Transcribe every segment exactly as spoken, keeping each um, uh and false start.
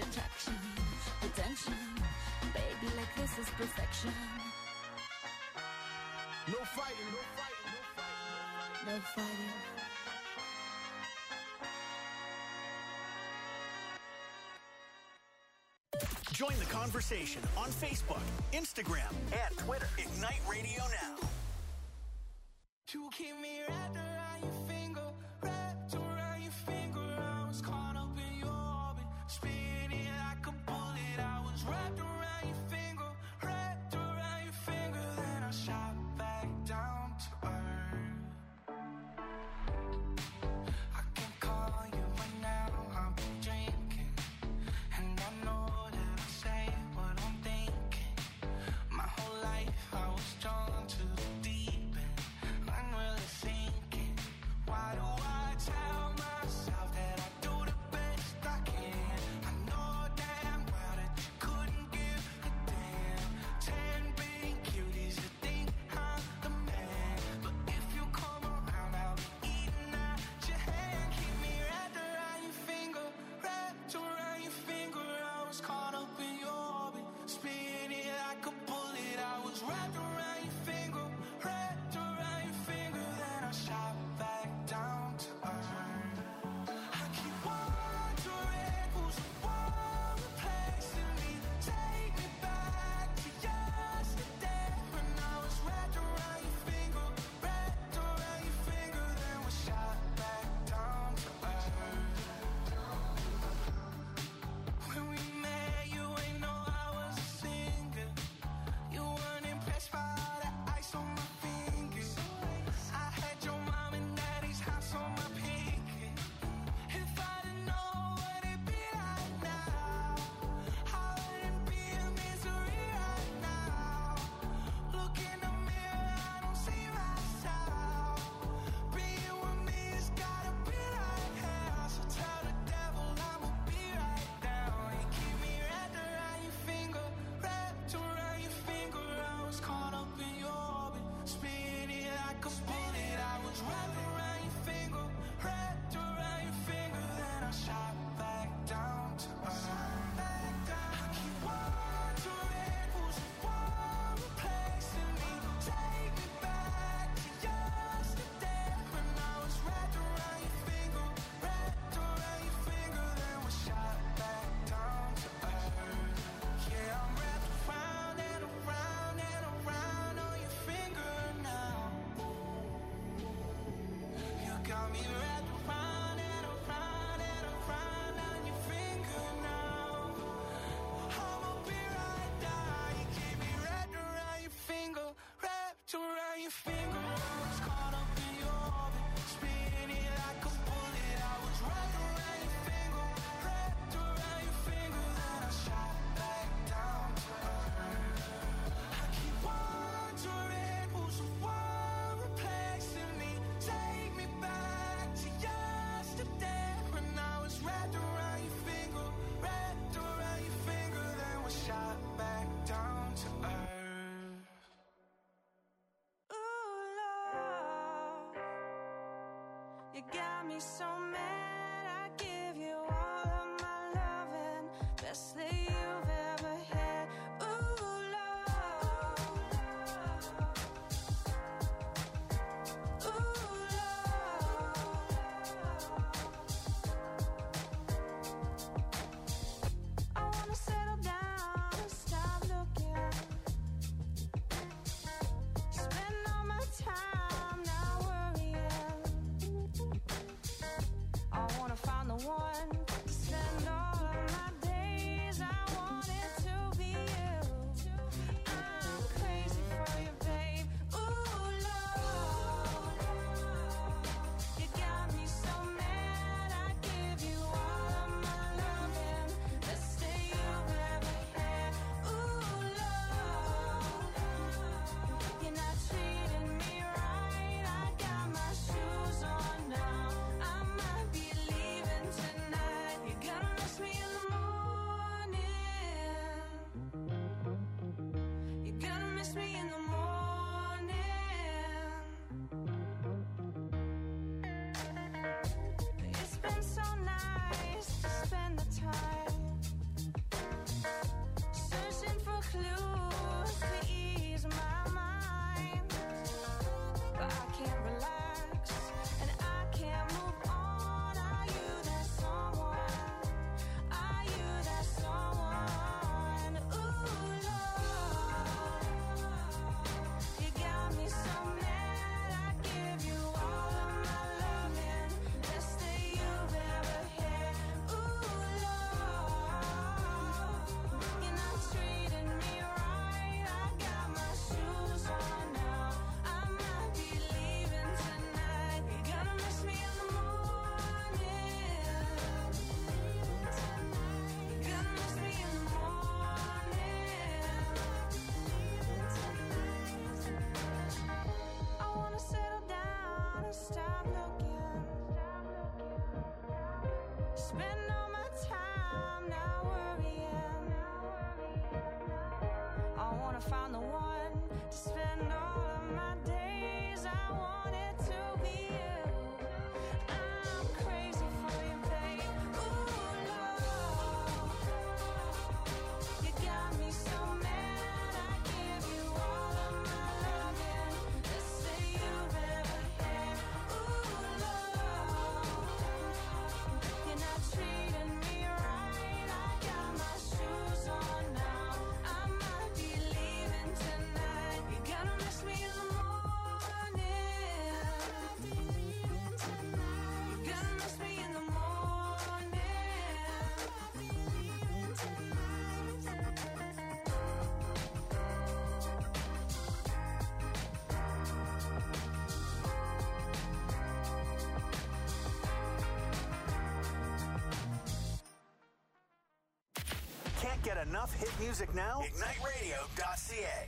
attraction, attention. Baby, like this is perfection. No fighting, no fighting, no fighting, no fighting. Join the conversation on Facebook, Instagram, and Twitter. Ignite Radio Now. You keep me wrapped around your finger, wrapped around your finger. I was caught up in your orbit, spinning like a bullet. I was wrapped around your finger, wrapped around your finger. Then I shot back down to earth. I can call you right now, I've been drinking, and I know that I say what I'm thinking. My whole life I was drawn to the deep end. I'm really thinking, why do I tell myself that I do the best I can? I know damn well that you couldn't give a damn. Ten big cuties that think I'm the man, but if you come around, I'll be eating at your hand. Keep me wrapped around your finger, wrapped around your finger. I was caught up in your orbit, spinning like a bullet. I was wrapped around your finger, wrapped around your finger. Then I shot back down to earth. I keep wondering who's the one replacing me. Take me back to yesterday when I was wrapped around your finger, wrapped around your finger. Then we shot back down to earth. When we met, you ain't know I was a singer. You weren't impressed by all the ice on my fingers. I had your mom and daddy's house on my pinky. If I didn't know what it'd be like now, I wouldn't be in misery right now. Look in the mirror, I don't see myself. Being with me has gotta be like hell. So tell the devil I'ma be right down. You keep me wrapped around your finger, wrapped around your finger. I was caught up in your orbit, spinning like a bullet. I was wrapped around your finger, wrapped around your finger. Then I shot back down to earth. I keep wondering who's the one replacing me. Take me back to yesterday when I was wrapped around your finger, wrapped around your finger. Then we shot back down to earth. Yeah, I'm wrapped around and around and around on your finger now. You got me wrapped around and around and around on your finger now. I'ma be right down. You keep me wrapped around your finger, wrapped around your finger. I was caught up in your orbit, spinning like a bullet. I was wrapped around your finger, wrapped around your finger. Then I shot back down to earth. I keep wondering who's the one replacing me. Take me back to yesterday when I was wrapped around your finger, wrapped around your finger. Then we shot back down to earth. Ooh, love, you got me so mad. I give you all of my loving, best that you've ever had. Ooh, love, ooh, love. I wanna settle down and stop looking. Spend all my time not worrying. I Get enough hit music now? ignite radio dot c a.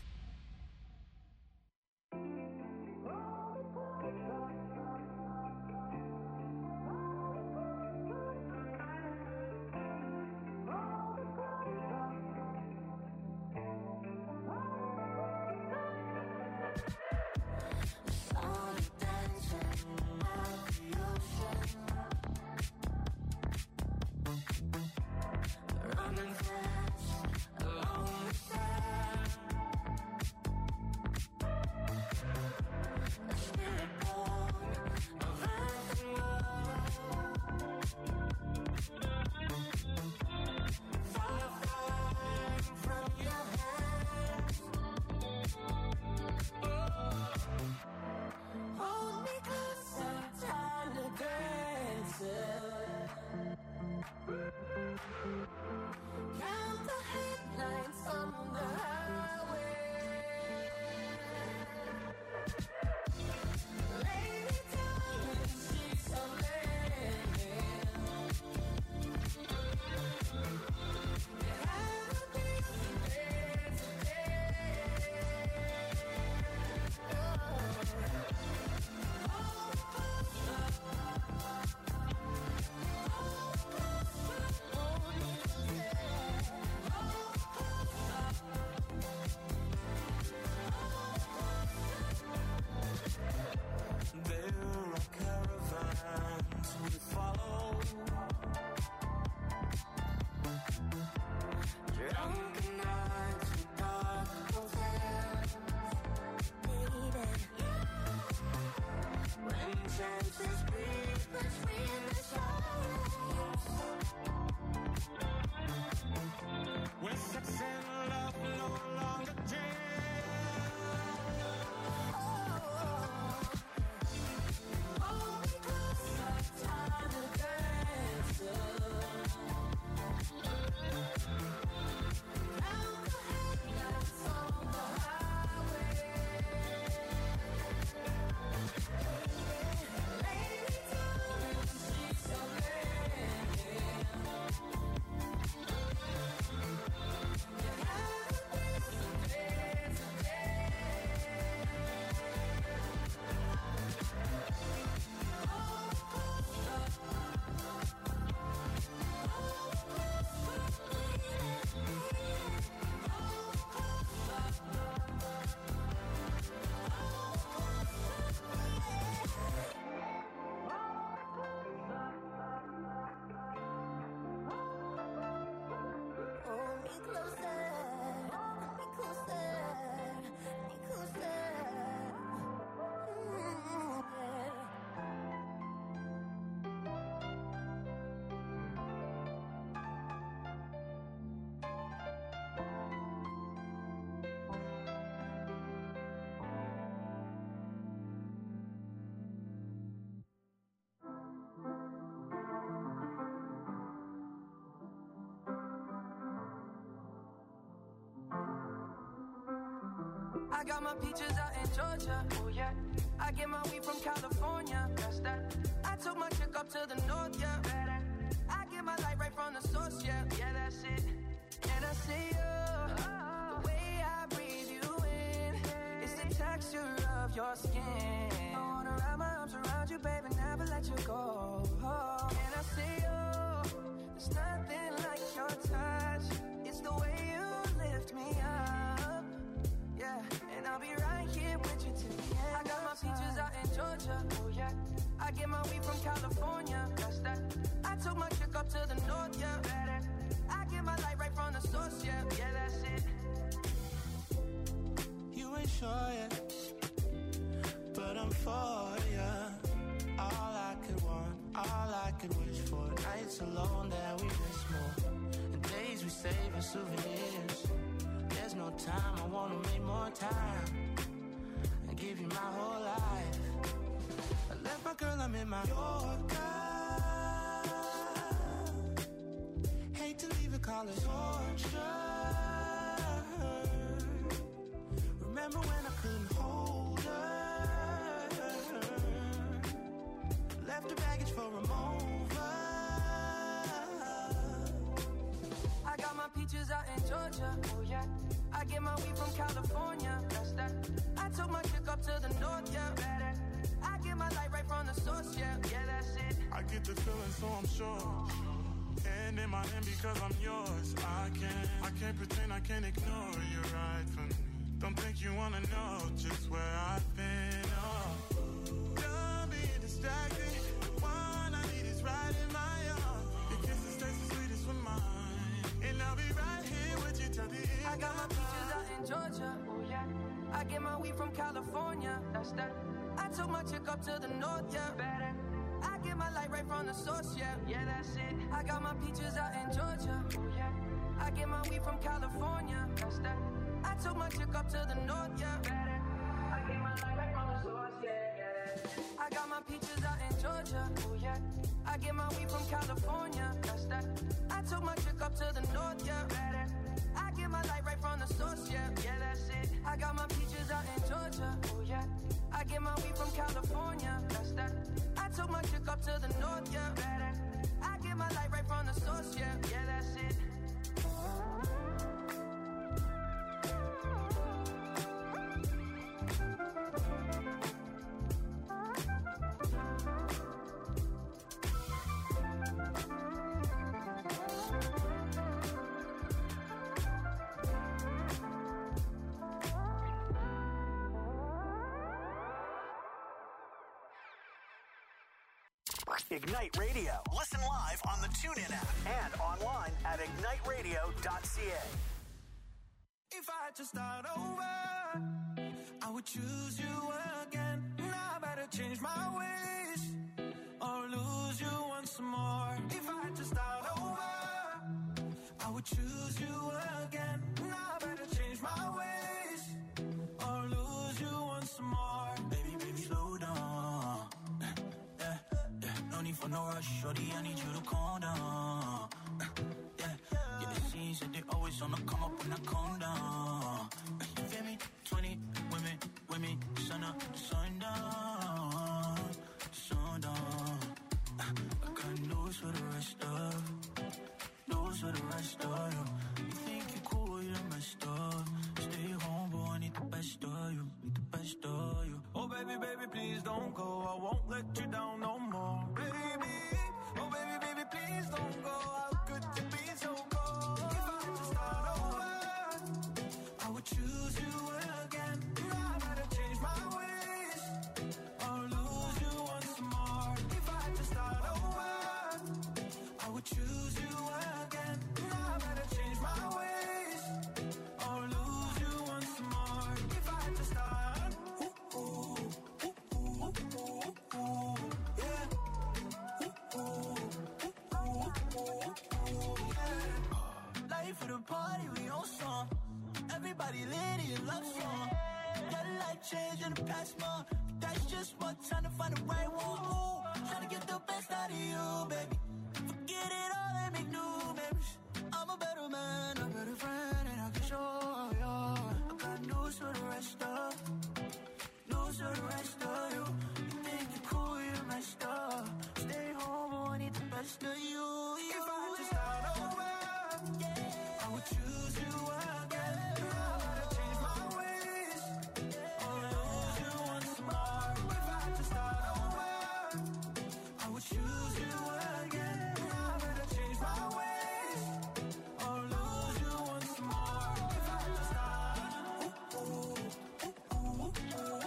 I got my peaches out in Georgia, oh yeah. I get my weed from California, that's that. I took my chick up to the north, yeah. I get my light right from the source, yeah. Yeah, that's it. And I see you, oh, the way I breathe you in, it's the texture of your skin. I wanna wrap my arms around you, baby, never let you go. Oh, and I see you, there's nothing like your touch. It's the way you lift me up, yeah. And I'll be right here with you till the end. I got my peaches out in Georgia, oh yeah. I get my weed from California, that's that. I took my chick up to the north, yeah. I get my light right from the source, yeah. Yeah, that's it. You ain't sure yet, but I'm for ya. All I could want, all I could wish for. Nights alone that we miss more, and days we save as souvenirs. There's no time, I wanna make more time and give you my whole life. I left my girl, I'm in my Yorker. Hate to leave it, call it torture. Remember when I couldn't hold her? Left her baggage for a mover. I got my peaches out in Georgia. Oh yeah. I get my weed from California. That's that. I took my chick up to the north, yeah. Better. I get my light right from the source, yeah. Yeah, that's it. I get the feeling, so I'm sure. And in my hand because I'm yours. I can't, I can't pretend, I can't ignore you right from me. Don't think you wanna know just where I've been. Oh, don't be distracted. The one I need is right in my arms. Your kisses taste the sweetest with mine, and I'll be right here with you till the end. I got my peaches out in Georgia. Oh yeah. I get my weed from California. That's that. I took my chick up to the north, yeah. Better. I get my light right from the source, yeah. Yeah, that's it. I got my peaches out in Georgia. Oh yeah. I get my weed from California. That's that. I took my chick up to the north, yeah. Better. I get my light right from the source, yeah. Yeah. I got my peaches out in Georgia. Oh yeah. I get my weed from California. That's that. I took my chick up to the north, yeah. Better. I get my light right from the source, yeah. Yeah, that's it. I got my peaches out in Georgia. Oh yeah. I get my weed from California. That's that. I took my chick up to the north, yeah. Better. I get my light right from the source, yeah. Yeah, that's it. Ignite Radio. Listen live on the TuneIn app and online at ignite radio dot c a. If I had to start over, I would choose you again. Now I better change my ways or lose you once more. If I had to start over, I would choose you again. Now I better change my ways or lose you once more. Baby, baby, slow down. Yeah, yeah, no need for no rush, shorty, I need you to calm down. Yeah, yeah, the scenes that they always on the come up when I calm down. You feel me? twenty women, women, sun up, sun down, sun down. I got news for the rest of, news for the rest of you. You think you cool, you're messed up. Stay home, boy, I need the best of you, need the best of you. Oh baby, baby, please don't go. I won't let you down no more, baby. Oh baby, baby, please don't go. How could you be so cold? If I had to start over, I would choose you again. Now I better change my ways or lose you once more. If I had to start over, I would choose you again. Now I better change my ways or lose you once more. If I had to start, ooh, ooh, ooh, ooh, ooh, ooh, yeah. Ooh, ooh, ooh, ooh, ooh, yeah. Life of the party, we on song. Everybody lit in love song. Got life change in the past month. That's just what time to find the right one. Ooh, trying to get the best out of you, baby. Forget it all and make new memories. I'm a better man, a better friend, and I can show you. I got news for the rest of, news for the rest of you. You think you're cool, you're messed up. Stay home, but I need the best of you. If I had to start over, I would choose you again. Now I better change my ways or lose you once more. If I had to start over, I would choose you again. Now I better change my ways or lose you once more. If I had to start, ooh, ooh, ooh, ooh, ooh,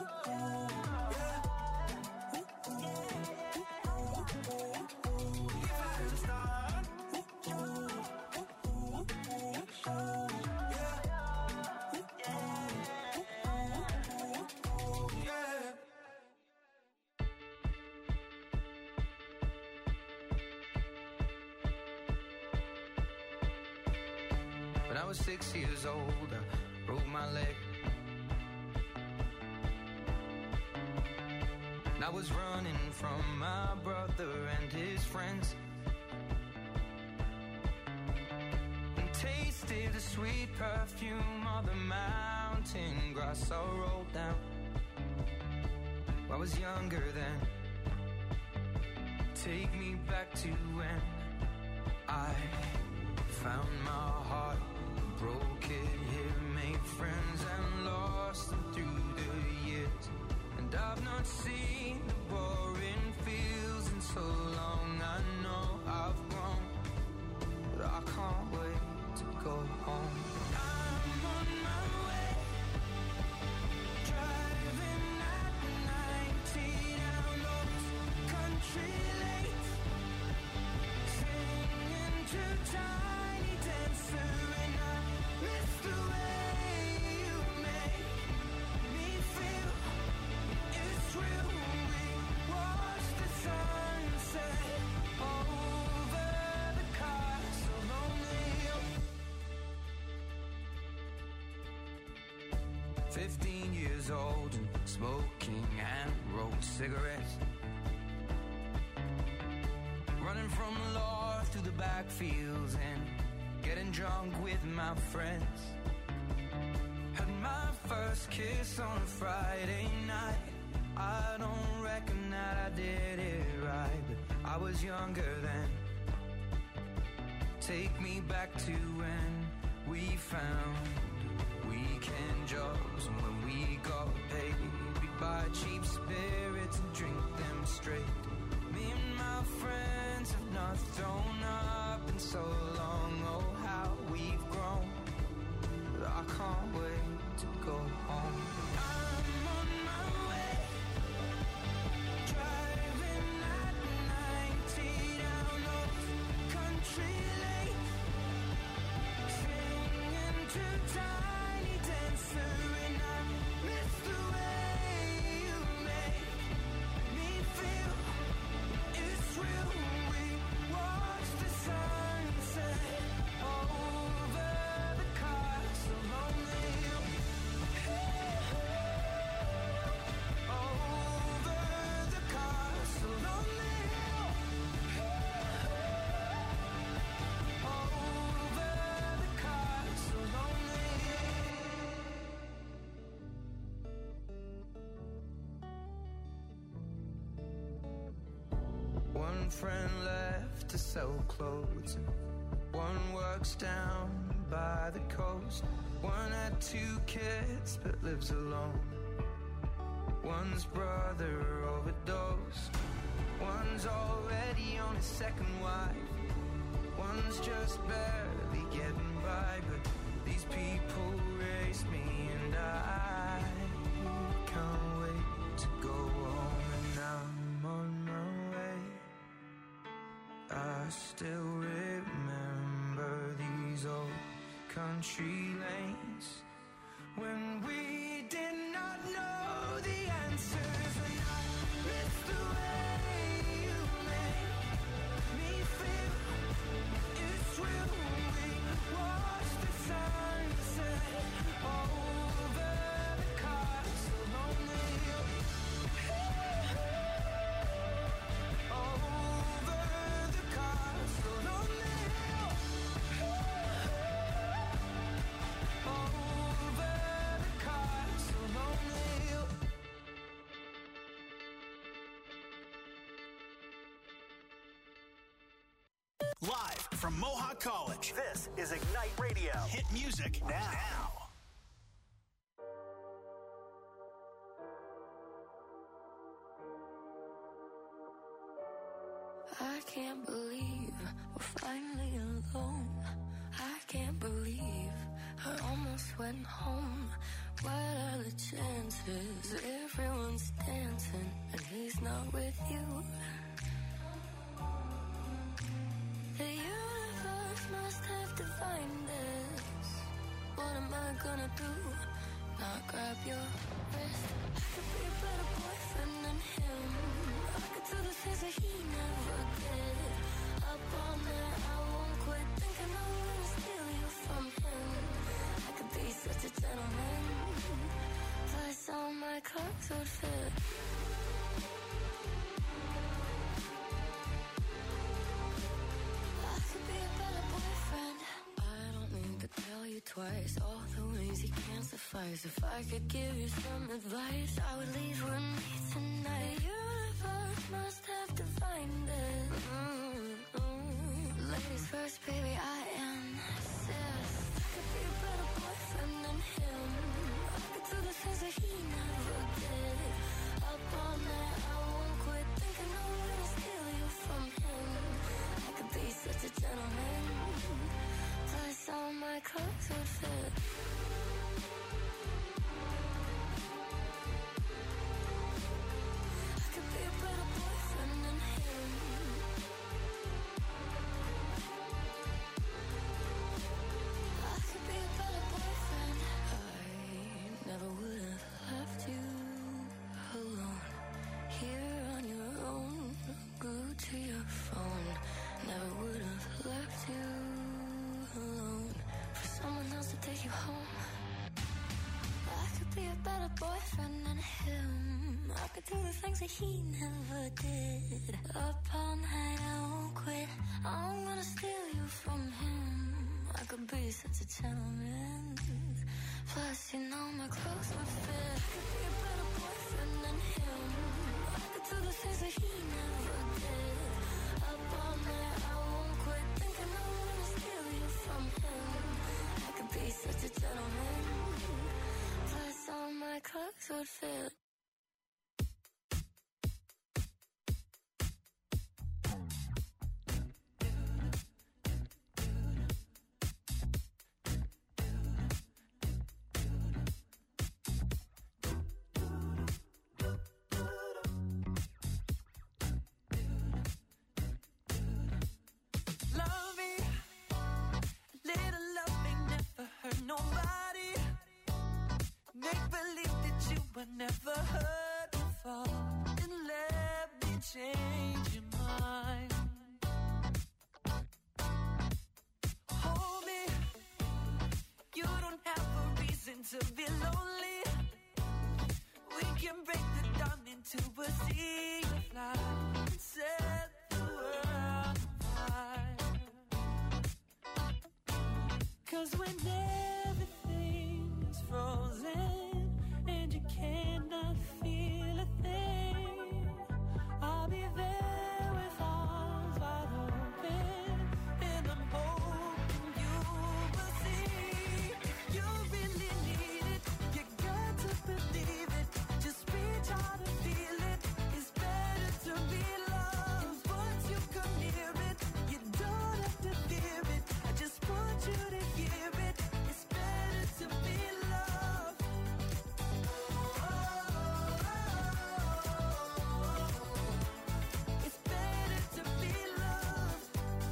yeah. Ooh, ooh, ooh, ooh, ooh. If I had to start, ooh, ooh, ooh, ooh, ooh, yeah. When I was six years old, I broke my leg. And I was running from my brother and his friends, and tasted the sweet perfume of the mountain grass I rolled down. I was younger then. Take me back to when I found my heart tiny dancer, and I miss the way you make me feel. It's real. We watch the sunset over the castle O'Neill. Fifteen years old and smoking and rolled cigarettes, running from the law through the backfields and getting drunk with my friends. Had my first kiss on a Friday night. I don't reckon that I did it right, but I was younger then. Take me back to when we found weekend jobs, and when we got paid, we'd buy cheap spirits and drink them straight. Me and my friends have not thrown up in so long. Oh, how we've grown. But I can't wait to go home. I'm on my way, driving at ninety down those country lanes, singing to Tiny Dancer, and I miss the way you make me feel. It's real. We watch the sunset over the castle O'Neill. Over the castle O'Neill. Over the castle O'Neill. One friend left to sell clothes, and one works down by the coast. One had two kids but lives alone. One's brother overdosed. One's already on his second wife. One's just barely getting by, but these people raised me, and I can't wait to go home. And I'm on my way. I still remember these old country lanes when we did not know the answers, and I miss the way you make me feel. It's real. We watch the sunset over the castle O'Neill. Over the castle O'Neill. Over the castle O'Neill. Live from Mohawk College, this is Ignite Radio. Hit music now. I can't believe we're finally alone. I can't believe I almost went home. What are the chances? Everyone's dancing and he's not with you. The universe must have divined this. What am I gonna do? Not grab your wrist. I could be a better boyfriend than him. I could do the things that he never did. Up all night, I won't quit thinking I'm gonna steal you from him. I could be such a gentleman. Plus all my clothes would fit. I could be a better boyfriend. I don't need to tell you twice all the ways you can't suffice. If I could give you some advice, I would leave with me tonight. The universe must have divined it. Mm-hmm. Ladies first, baby, I insist. I could be a better boyfriend than him. I could do the things that he never did. Up all night, I won't quit thinking I'm gonna steal you from him. I could be such a gentleman. Plus all my clothes would fit. I could be a better boyfriend than him. do the things that he never did. Up all night, I won't quit. I'm gonna steal you from him. I could be such a gentleman. Plus, you know my clothes would fit. I could be a better boyfriend than him. I could do the things that he never did. Up all night, I won't quit. Thinking I'm gonna steal you from him. I could be such a gentleman. Plus, all my clothes would fit. Never heard before, and let me change your mind. Hold me, you don't have a reason to be lonely. We can break the dawn into a sea of light and set the world on fire. Cause when everything is frozen and you cannot feel a thing, I'll be there with arms wide open, and I'm hoping you will see. If you really need it, you got to believe it. Just reach out and feel it. It's better to be loved. Once you come near it, you don't have to fear it. I just want you to hear it. It's better to be loved. It's better to be loved.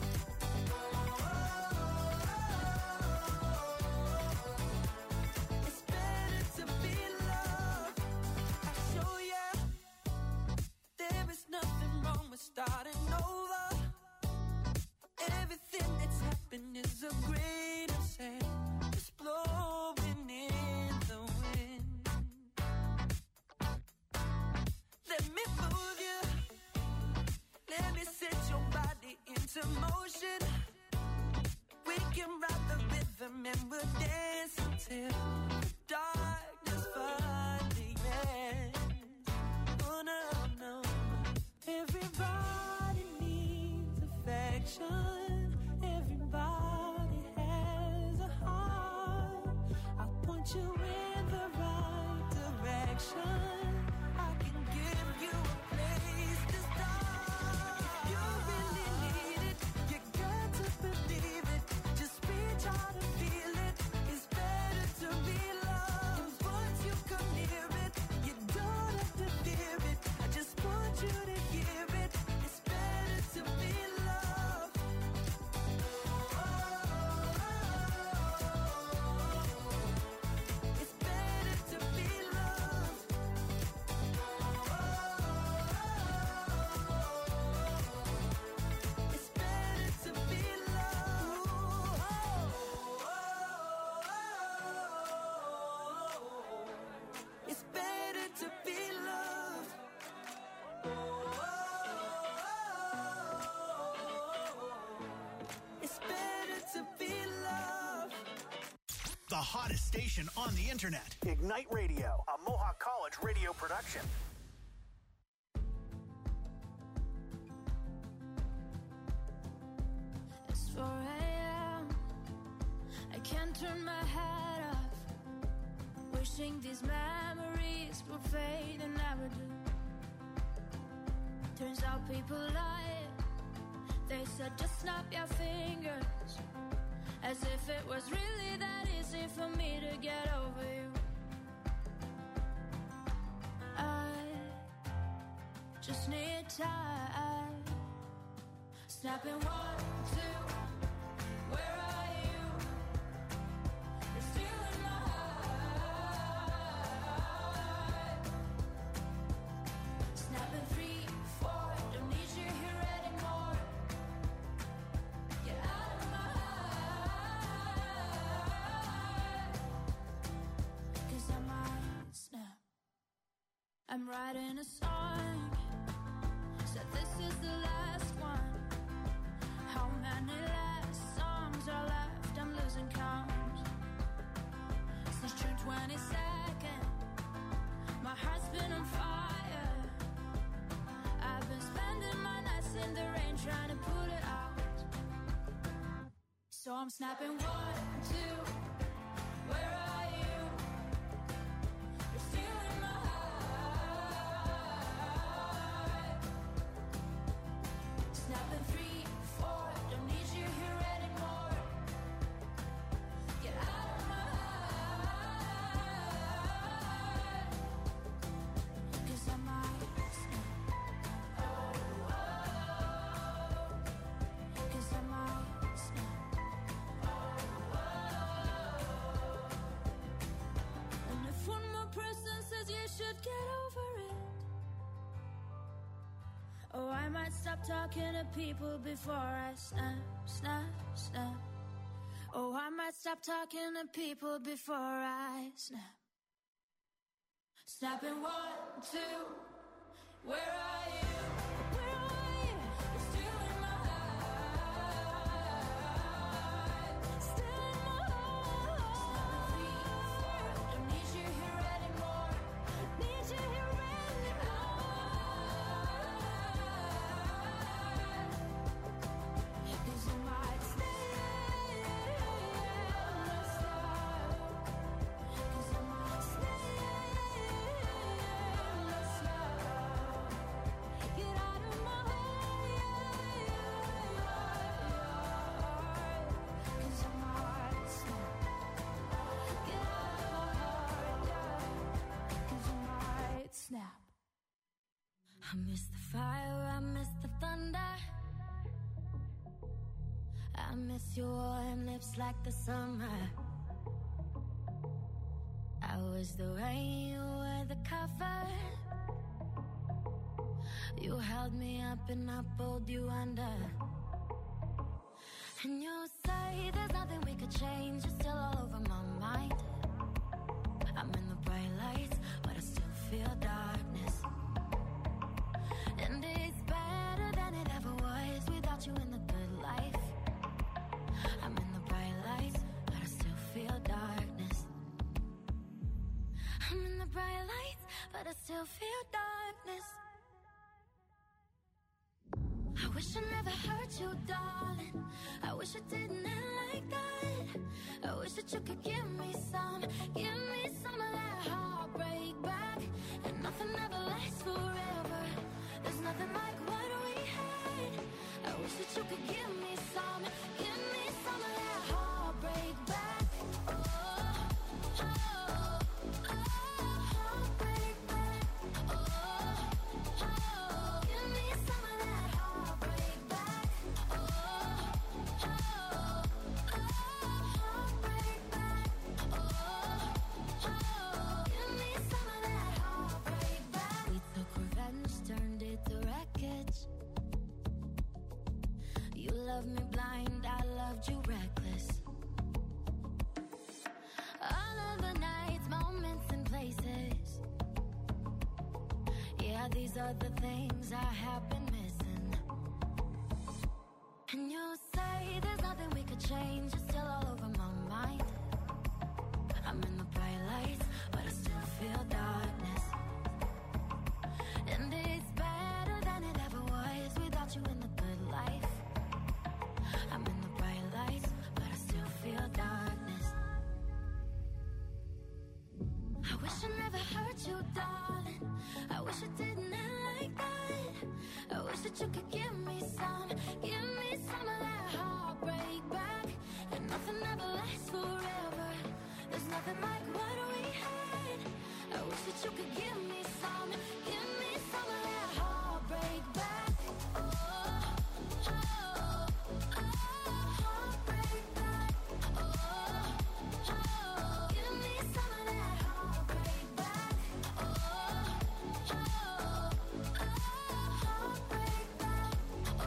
It's better to be loved. I'll show ya there is nothing wrong with starting over. Everything that's happened is a grain of sand just blowing in the wind. Let me move you. Let me set your body into motion. We can ride the rhythm and we'll dance until the darkness finally ends. Oh no, no. Everybody needs affection. Everybody has a heart. I'll point you in the right direction. I can give you a place to start. You really need it. You got to believe it. Just reach out and feel it. It's better to be loved. Once you come near it, you don't have to fear it. I just want you to hear it. It's better to be loved. It's better to be loved. It's better to be loved. It's better to be loved. It's better to be loved. The hottest station on the internet. Ignite Radio, a Mohawk College radio production. It's four a.m. I can't turn my head off. Wishing these memories would fade and never do. Turns out people lie. They said just snap your fingers, as if it was really that easy for me to get over you. I just need time. Snapping one, two, where are you? You're still in my heart. Snapping three, four, don't need you here anymore. Get out of my heart. 'Cause I might snap. I I'm writing a song, said this is the last one. How many last songs are left? I'm losing count. Since June twenty-second, my heart's been on fire. I've been spending my nights in the rain trying to put it out. So I'm snapping one, two, where are you? You're still in my heart. Snapping three, four, don't need you here anymore. Get out of my heart. 'Cause I might snap. Oh, oh. 'Cause I might snap. Oh, oh. And if one more person says you should get over it, oh, I might stop talking to people before I snap, snap, snap. Oh, I might stop talking to people before I snap. Snapping one, two, where are you? Where are you? You're still in my heart. Still in my heart. Three, four, don't need you here anymore. Need you here anymore. 'Cause I might stay and stop. 'Cause I might stay and stop. Get out of my heart. 'Cause I might snap. Get out of my heart, yeah. 'Cause I might snap. I miss the fire, I miss the thunder. I miss your warm lips like the summer. I was the rain, you were the cover. You held me up and I pulled you under. And you say there's nothing we could change. You're still all over my mind. I'm in the bright lights, but I still feel darkness. And it's better than it ever was without you in the good life. I'm in the bright lights, but I still feel darkness. I'm in the bright lights, but I still feel darkness. I wish I never hurt you, darling. I wish I didn't end like that. I wish that you could give me some, give me some of that heartbreak back. And nothing ever lasts forever. There's nothing like what we had. I wish that you could give me some, give me some of that heartbreak back. Oh, oh, oh, heartbreak back. Oh, oh, give me some of that heartbreak back. Oh, oh, oh, heartbreak back. Oh, oh, give me some of that heartbreak back. We took revenge, turned it to wreckage. You loved me blind, I loved you reckless. All of the nights, moments and places. Yeah, these are the things I have been missing. And you say there's nothing we could change. You're still all over my mind. I'm in the bright lights, but I still feel darkness. And it's better than it ever was without you in the good life. I'm in the bright lights, but I still feel darkness. I wish I never hurt you, darling. I wish it didn't end like that. I wish that you could give me some, give me some of that heartbreak back. And nothing ever lasts forever. There's nothing like what we had. I wish that you could give me some, give me some of that heartbreak back. Oh, oh, oh, heartbreak back. Oh, oh, give me some of that heartbreak back. Oh, oh, heartbreak back. Oh,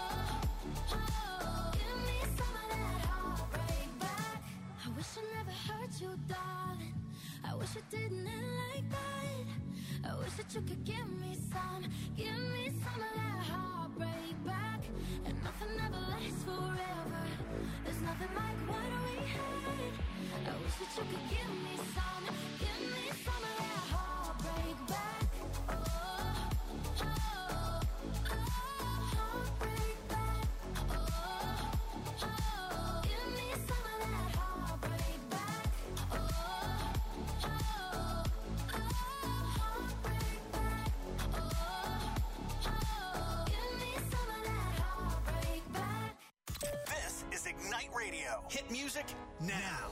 oh, give me some of that heartbreak back. I wish I never hurt you, darling. I wish it didn't end like that. I wish that you could give me some, give me some of that heartbreak back. And nothing ever lasts forever. There's nothing like what we had. I wish that you could give me some, give me some of that heartbreak back. Oh, oh, oh, heartbreak back. Oh, oh, give me some of that heartbreak back. Oh, oh, oh, heartbreak back. Oh, oh, give me some of that heartbreak back. This is Ignite Radio. Hit music now.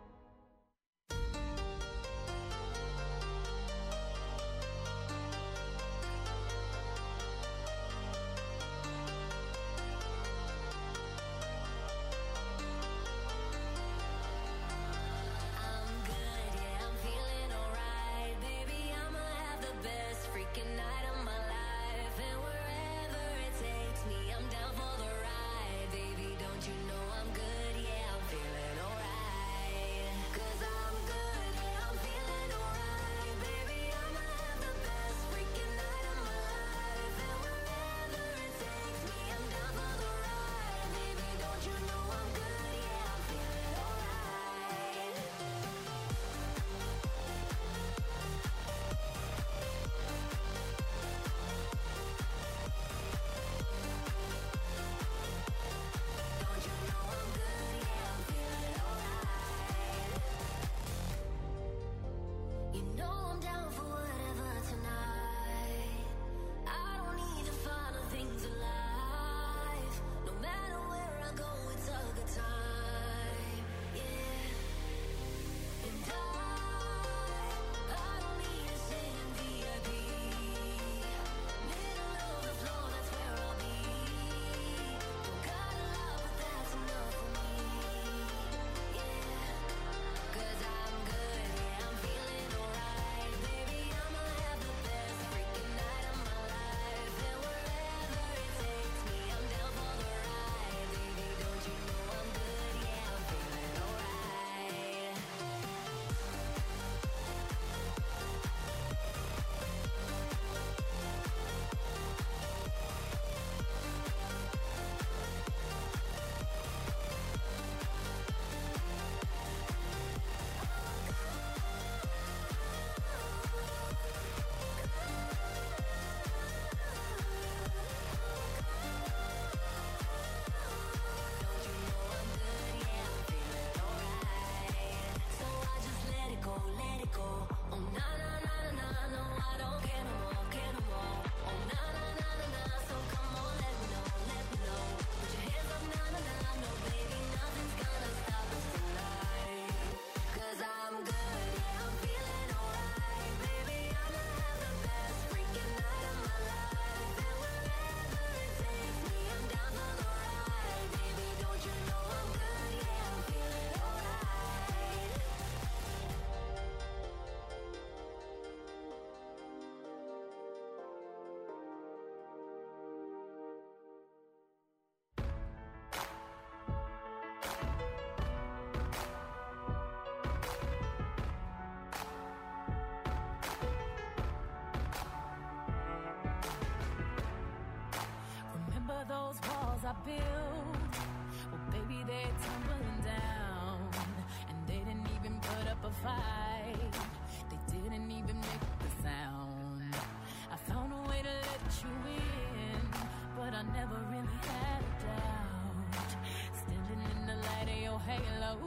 Those walls I built, well, baby, they're tumbling down. And they didn't even put up a fight. They didn't even make the sound. I found a way to let you in, but I never really had a doubt. Standing in the light of your halo,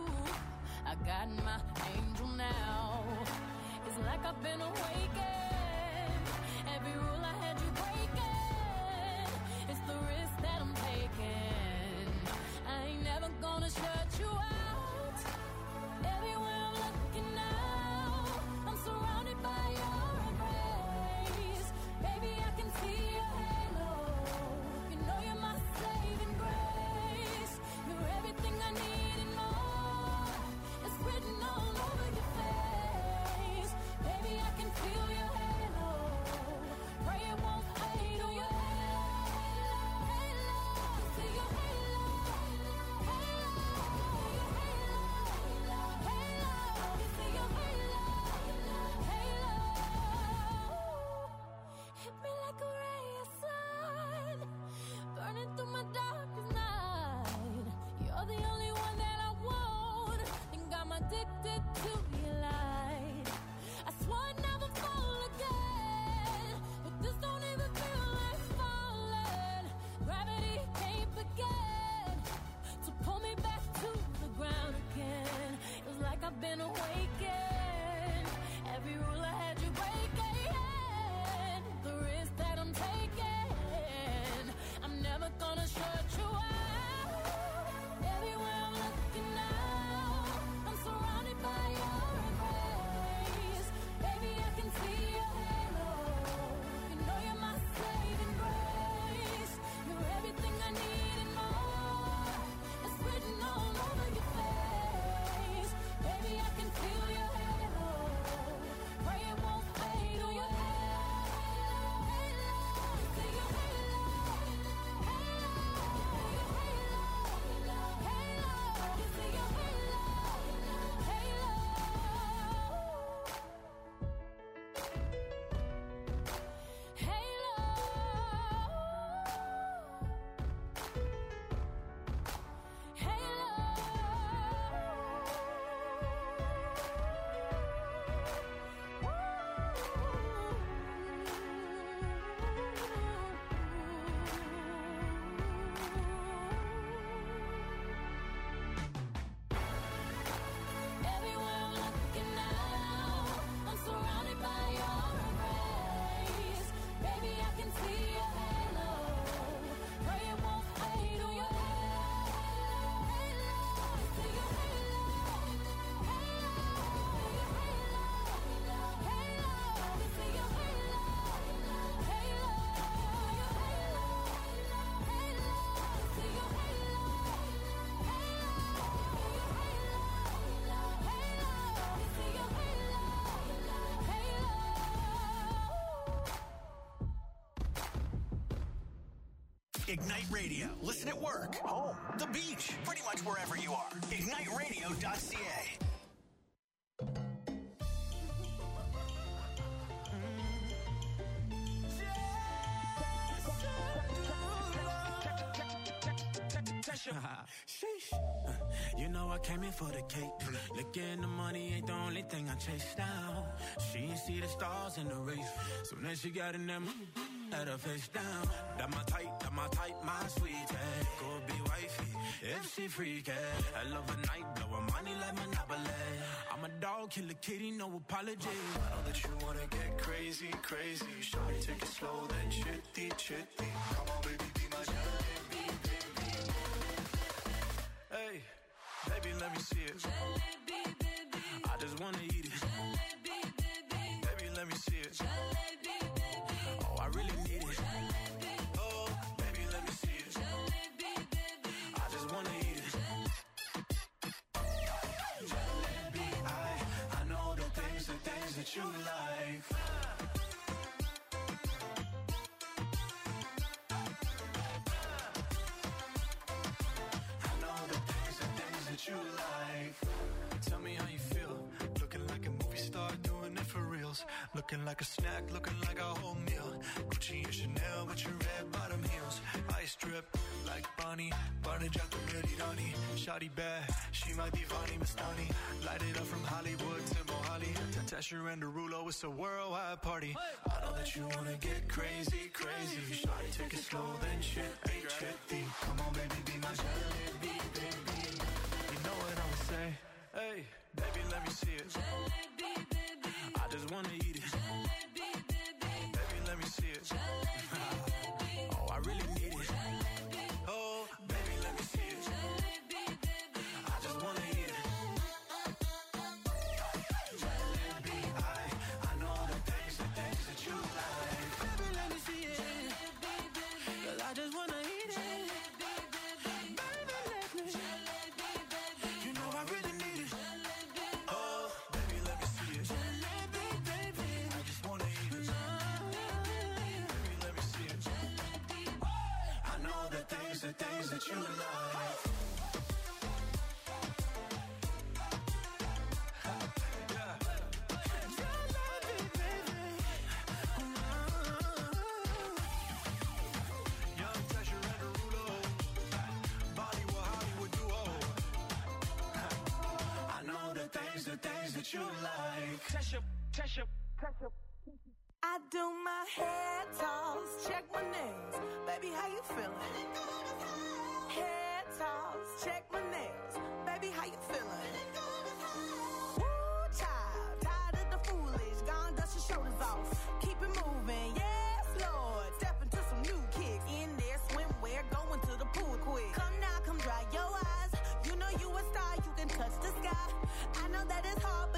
I got my angel now. It's like I've been awakened. Every rule I had you breaking. It's the risk that I'm taking. I ain't never gonna shut you out. Everywhere I'm looking now. been awakened. Every rule I had you breaking. The risk that I'm taking, I'm never gonna shut you out. Everywhere I'm looking now, I'm surrounded by your embrace. Baby, I can see your halo. You know you're my saving grace. You're everything I need and more. It's written all over your face. Baby, I can feel your halo. Pray it won't fade. Oh, your halo, halo, see your halo, halo, your halo, halo, you see your halo, halo. Everywhere I'm looking now, I'm surrounded by your embrace. Baby, I can see your halo. Pray it won't fade. Oh, your halo, halo, see your halo, halo, your halo, halo, you see your halo, halo, your halo, halo, see your halo, halo, your halo, halo, you see your halo, halo. Ignite Radio. Listen at work, home, the beach, pretty much wherever you are. ignite radio dot c a. Sheesh. Uh, You know I came in for the cake. Looking the money ain't the only thing I chase down. She ain't see the stars in the race. Soon as she got in them, had her face down. That my type, that my type, my sweetie. Go be wifey, if she freaky. I love a night, blow her money like Monopoly. I'm a dog, kill a kitty, no apology. I know that you wanna get crazy, crazy. Shawty, take it slow, then chitty, chitty. Come on, baby, be my jalebi, baby. Hey, baby, let me see it. Jalebi, baby. I just wanna eat it. Jalebi, baby. Baby, let me see it. Jalebi, baby. Oh, I really need it. Jalebi, Oh, baby, let me see it. jalebi, baby. I just wanna eat it. Jalebi, I, I know the things, the things that you like. I know the things, the things that you like. Tell me how you feel. Looking like a movie star, doing it for reals. Looking like a snack, looking like a whole meal. Gucci and Chanel with your red bottom heels. Ice drip like Bonnie, Barney Jack the Ready Donnie. Shawty bad, she might be Vani Mastani. Light it up from Hollywood to Mohali. Tasha and Derulo, it's a worldwide party. I know that you wanna get crazy, crazy. Shawty, take it slow, then chitty, chitty. Come on, baby, be my jalebi, baby. You know what I'ma say? Hey, baby, let me see it. Jalebi, baby. I just wanna eat it. Jalebi, baby. Baby, let me see it. Oh, I really need it. Oh, baby, let me see it. I just wanna eat it. Jalebi, I, I know the things, the things that you like. Baby, let me see it. Cause I just wanna eat it. Baby, let me. You know I really need it. Oh, baby, let me see it. I just wanna eat it. Baby, let me see it. I know the things, the things that you like. Young Tasha and Derulo, Bollywood, Hollywood duo. I know the things, the things that you like. Tasha, Tasha, Tasha. I do my hair toss, check my nails. Baby, how you feeling? Hair toss, check my nails. Baby, how you feeling? Woo!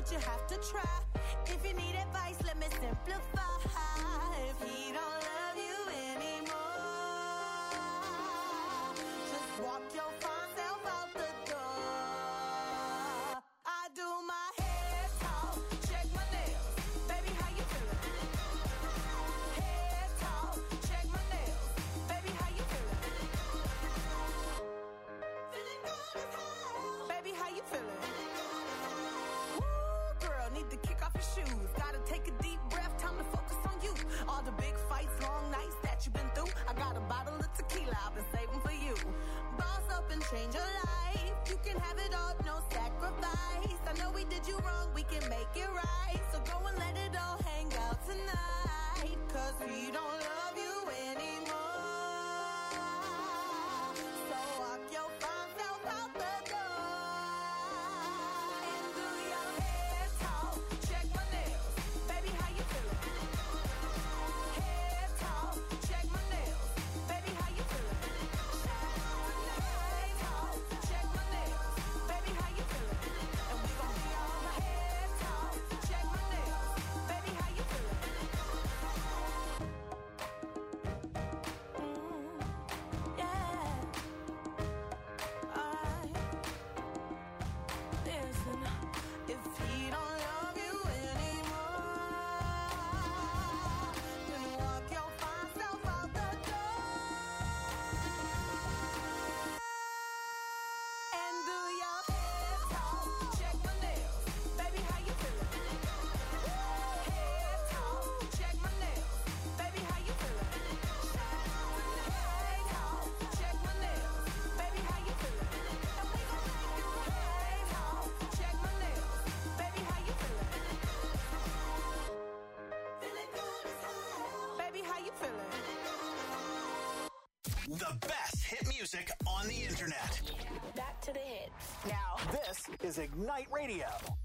you have to try. If you need advice, let me simplify. If he don't love you anymore, just walk your fine self out the door. I do my head talk, check my nails. Baby, how you feeling? Head talk, check my nails. Baby, how you feeling? Feeling good as hell. Baby, how you feeling? Woo, girl, need to kick off your shoes. Gotta take a deep breath, time to focus on you. All the big fights, long nights that you've been through. I got a bottle of tequila I've been saving for you. Boss up and change your life. You can have it all, no sacrifice. I know we did you wrong, we can make it right. So go and let it all hang out tonight. Cause he don't love you anymore. So walk your fine self out the door. And do your head talk, check my nails. Baby, how you feeling? Head talk, check my nails. Baby, how you feeling? Head talk, check my nails. Baby, how you feeling? And we gon' be on the head talk, check my nails. Baby, how you feeling? Mm, yeah. Alright. Listen, if he don't love you anymore, then walk your fine self out the door. And do your head talk, check my nails. Baby, how you feeling? Head talk, check my nails. Baby, how you feeling? Head talk, check my nails. Baby, how you feeling? And we gon' make you head talk, check my nails. Baby, how you feeling? Feeling good as hell. Baby, how you feeling? The best hit music on the internet. Back to the hits. Now, this is Ignite Radio.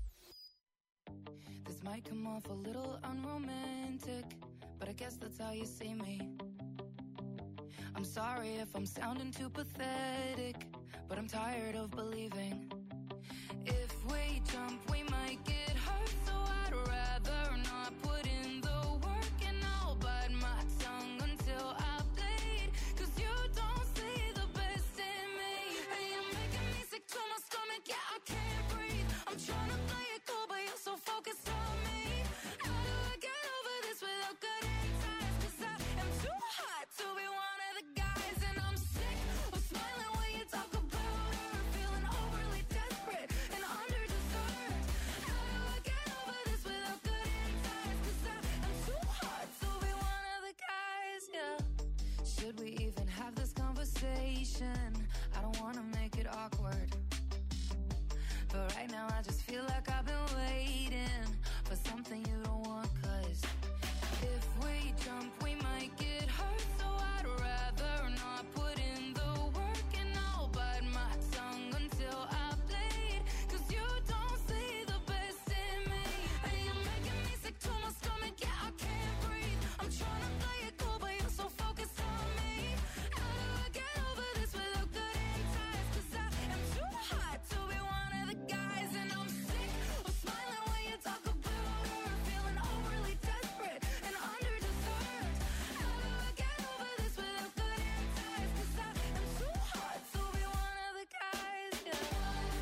This might come off a little unromantic, but I guess that's how you see me. I'm sorry if I'm sounding too pathetic, but I'm tired of believing. If we jump, we might get hurt, so I'd rather not put in the work, and I'll bite my tongue until I bleed. Cause you don't see the best in me, and you're making me sick to my stomach, yeah, I can't breathe. I'm trying to play it cool, but you're so focused on me. How do I get over this without cutting ties? Cause I am too hot to be one of the guys, and I'm sick of smiling when you talk about her, feeling overly desperate and under-deserved. How do I get over this without cutting ties? Cause I am too hot to be one of the guys, yeah. Should we even have this conversation? I don't wanna make it awkward, but right now I just feel like I've been waiting for something you don't want. Cause if we jump, we might get hurt, so I'd rather not put in the work, and I'll bite my tongue until I bleed. Cause you don't see the best in me, and you're making me sick to my stomach, yeah, I can't breathe. I'm trying to play it cool, but you're so focused on me. How do I get over this without cutting ties? Cause I am too hot to be one of the guys, and I'm sick of smiling when you talk about her, feeling overly desperate and under-deserved. How do I get over this without cutting ties? Cause I am too hot to be one of the guys, yeah. I'm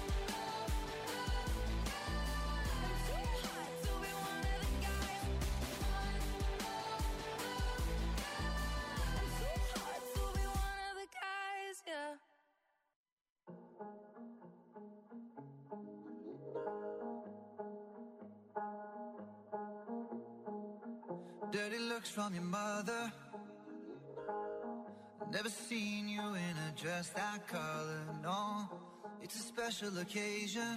too hot to be one of the guys. I'm too hot to be one of the guys, yeah. Dirty looks from your mother. Never seen you in a dress that color, no. It's a special occasion.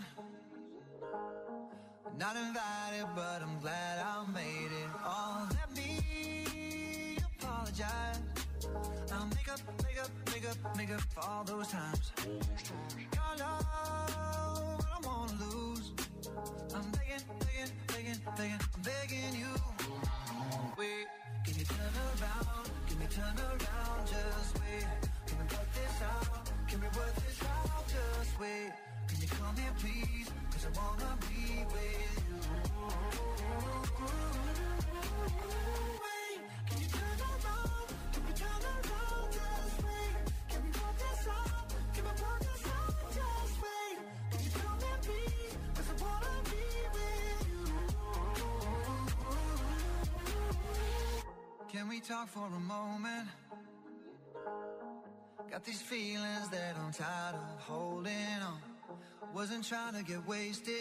Not invited, but I'm glad I made it. Oh, let me apologize. I'll make up, make up, make up, make up for all those times. Your love, I don't wanna lose. I'm begging, begging, begging, begging, I'm begging you. Wait, can you turn around? Can we turn around? Just wait. Can we work this out? Can we work this out? Just wait. Can you come here, please? Cause I wanna be with you. we talk for a moment? Got these feelings that I'm tired of holding on. Wasn't trying to get wasted.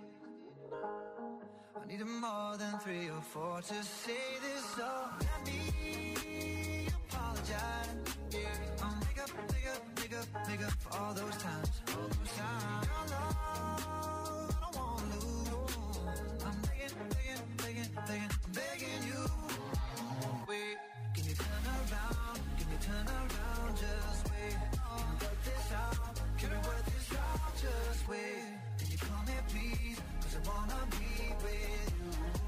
I needed more than three or four to say this, so let me apologize. Yeah, I'll make up, make up, make up, make up for all those times, all those times. Your love, I don't wanna lose. I'm begging, begging, begging, begging, I'm begging you. Wait, can you turn around? Can you turn around? Just wait. Can we work this out? Can we work this out? Just wait. Can you call me please? Cause I wanna be with you.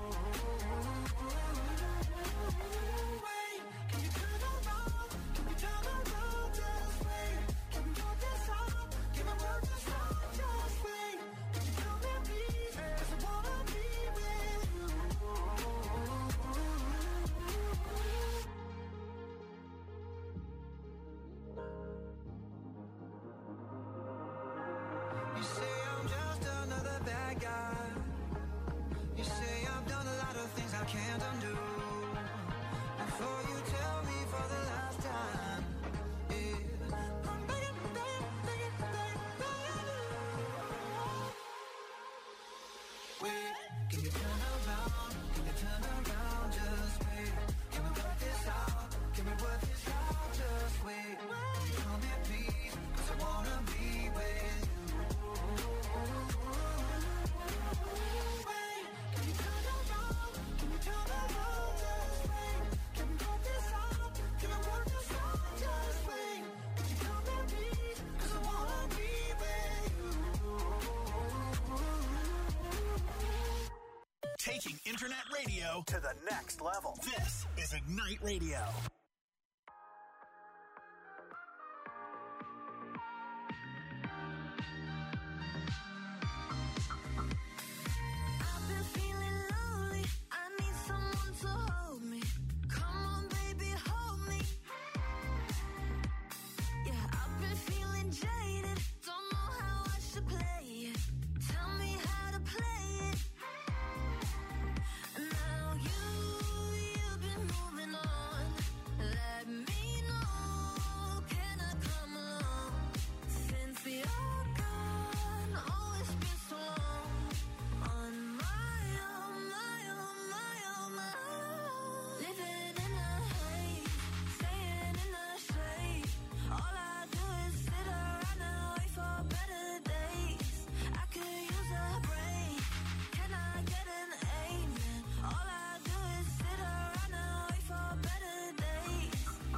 Wait, can you turn around? Can we turn around? Just wait. Can we work this out? Can we work this out? Just wait. Can you call me please? Cause I wanna be with you. You say I'm just another bad guy. You say I've done a lot of things I can't undo. Before you tell me for the last time, yeah, I'm begging, begging, begging, begging, begging you. Wait, can you turn around? Can you turn around? Just wait. Can we work this out? Can we work this out? Just wait. Can you call me please? Cause I wanna be with you. Wait, can you turn around? Can you turn around? Just wait. Can we work this out? Can we work this out? Just wait. Can you call me please? Cause I wanna be with you. Taking internet radio to the next level. This is Ignite Radio. I've been feeling lonely. I need someone to hold me. Come on, baby, hold me. Yeah, I've been feeling jaded. Don't know how I should play it. Tell me how to play it. Now you, you've been moving on. Let me know. Can I come along? Since you're gone, oh, it's been so long. On my own, my own, my own, my own. Living in a haze, staying in the shade. All I do is sit around and wait for better days. I could use a break. Can I get an amen? All I do is sit around and wait for better days.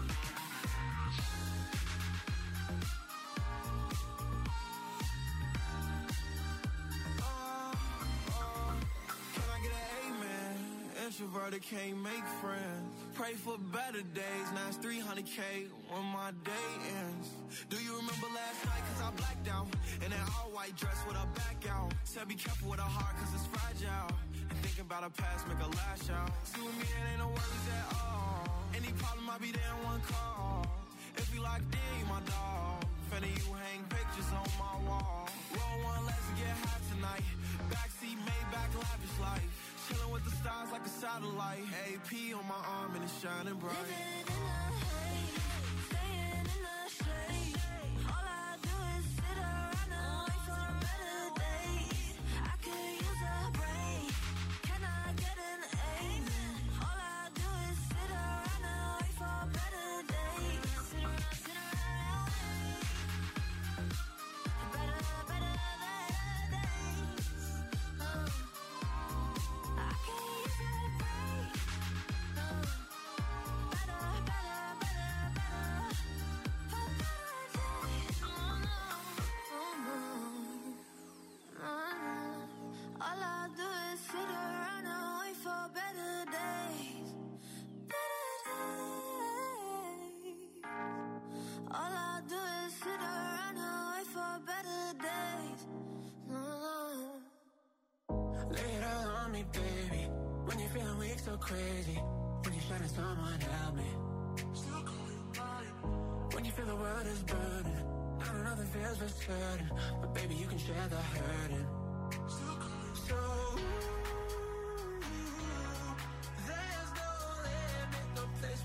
Can I get an amen? Introverted can't make friends. Pray for better days. Now it's three hundred K when my day ends. Do you remember last night? Cause I blacked out. In that all white dress with a back out. Said be careful with a heart cause it's fragile. And thinking about a past make a lash out. See with me it ain't no worries at all. Any problem I'll be there in one call. If we locked in, you my dog. Finna you hang pictures on my wall. Roll one, let's get high tonight. Backseat, Maybach, lavish life. Chilling with the stars like a satellite. A P on my arm and it's shining bright. Living in a haze, staying in the shade. All I do is sit around and wait for better days. I could use a break. Can I get an amen? All I do is sit around and wait for better days. Sit around, sit around and wait. Better, better, better days. Oh. I can use a break. Oh. Better, better, better, better. For better days. Oh no, oh no, oh no. All I do is sit around and wait for better days. Better days. All I do is sit around and wait for better days. Oh. Lay it all on me, baby. When you're feeling weak, so crazy. When you're shining, someone help me. When you feel the world is burning, I know nothing feels for certain, but baby, you can share the hurting. So ooh, there's no limit, no place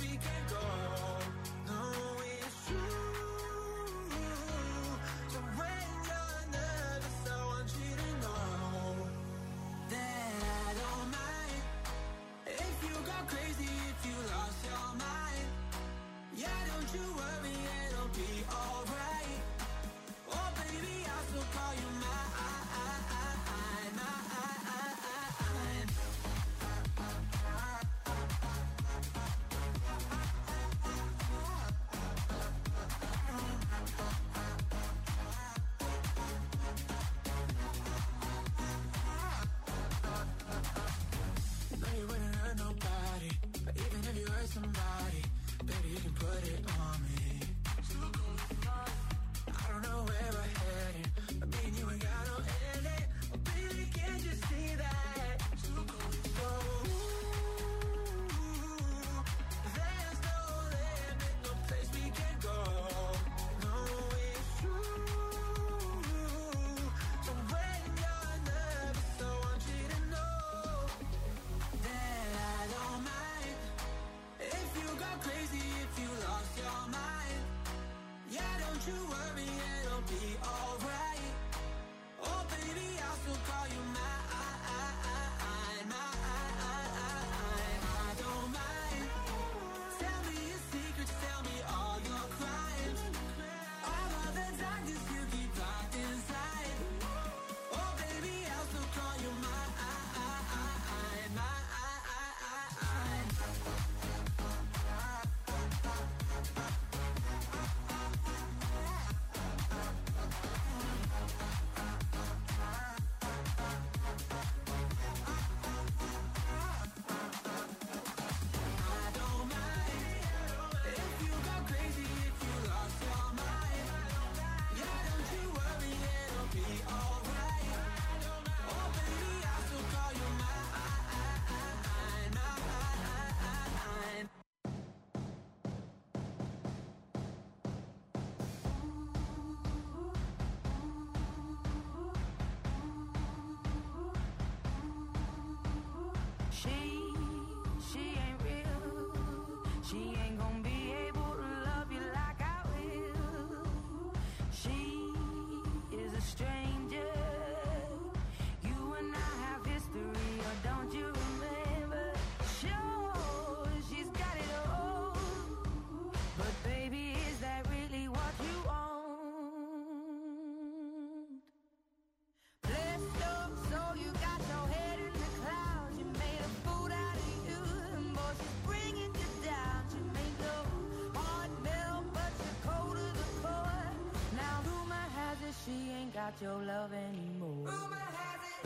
your love anymore. Rumor has it.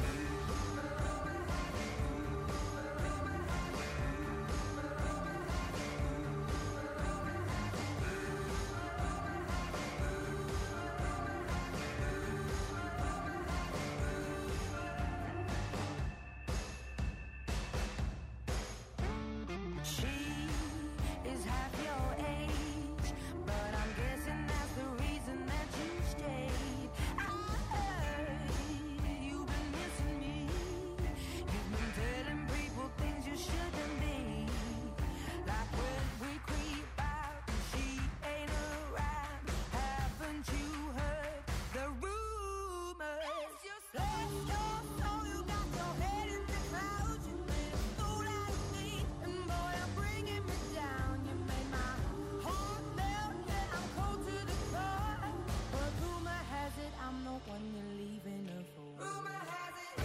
She is half your age, but I'm guessing that's the reason that you stayed. I heard you've been missing me. You've been telling people things you shouldn't be. Like when we creep out and she ain't around. Haven't you heard the rumors? Bless your soul, you got your head in the clouds. You made a fool out of me, and boy, you're bringing me down. You made my heart melt, yeah, I'm cold to the core. But rumor has it I'm the one you're leaving her for. Rumor has it.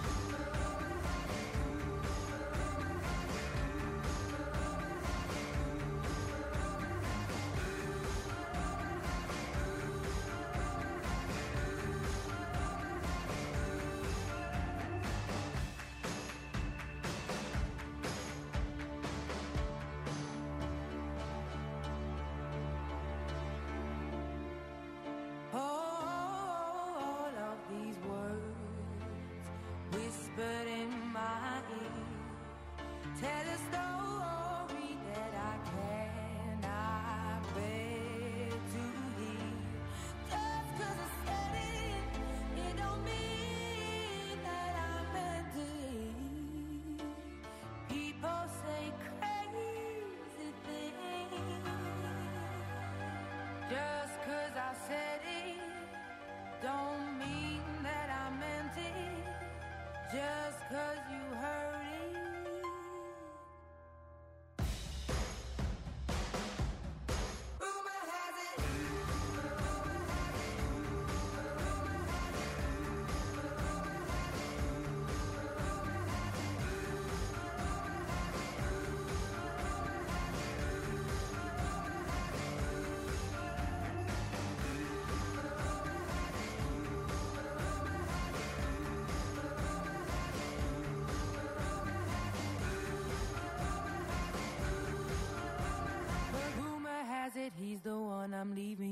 All of these words whispered in my ear tell a story that I cannot bear to hear. Just 'cause I said it, it don't mean that I meant it. People say crazy things. Just 'cause I said it don't mean that I meant it. Just 'cause you heard it. Rumor has it. But rumor has it he's the one I'm leaving